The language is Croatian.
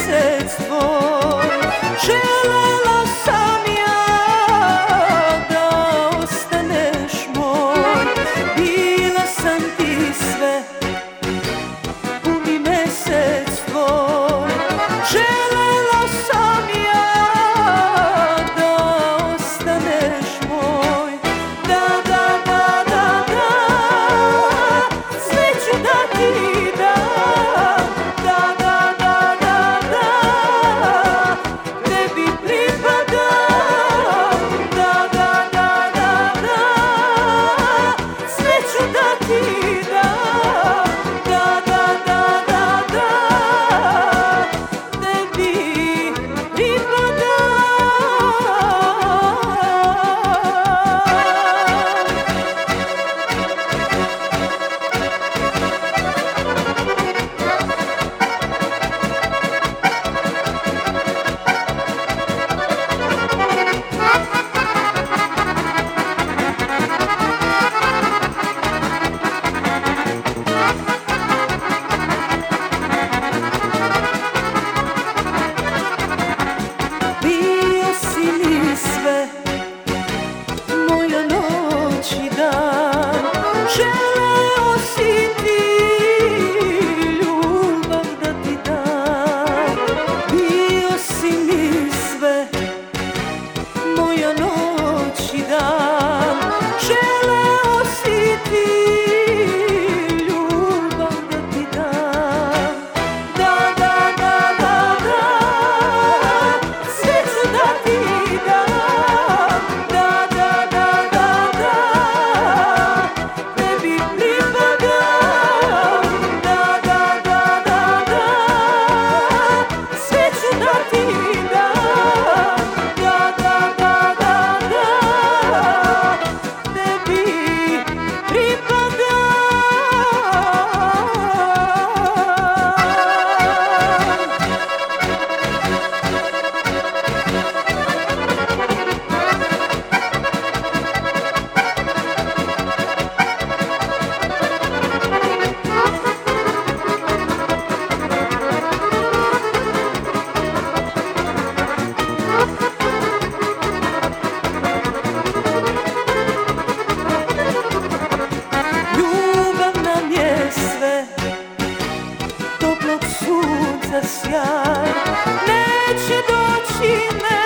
mjesec tvoj. Želela sam ja da ostaneš moj. Bila sam ti sve, puni mjesec tvoj. Želela sam ja da ostaneš moj. Da, da, da, da, da, sve ću da ti dam. Da, da, da, da, da, tebi pripadam. Da, da, da, da, da, sve ću da ti dam. Da, da, da, da, da, tebi pripadam. Bio si mi sve, moja noć i dan. Želeo si ti ljubav da ti dam. Bio si mi sve, moja noć i dan. Želeo si ti ljubav da ti dam. Da, da, da, da, da, sve ću da ti dam. Da, da, da, da, da, tebi pripadam. Da, da, da, da, da, sve ću da ti dam. Da, da, da, da, da, tebi pripadam. Ljubav nam je sve, toplog sunca sjaj. Neće doći